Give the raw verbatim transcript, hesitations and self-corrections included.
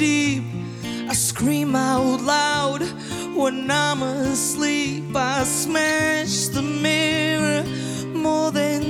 deep. I scream out loud when I'm asleep. I smash the mirror more than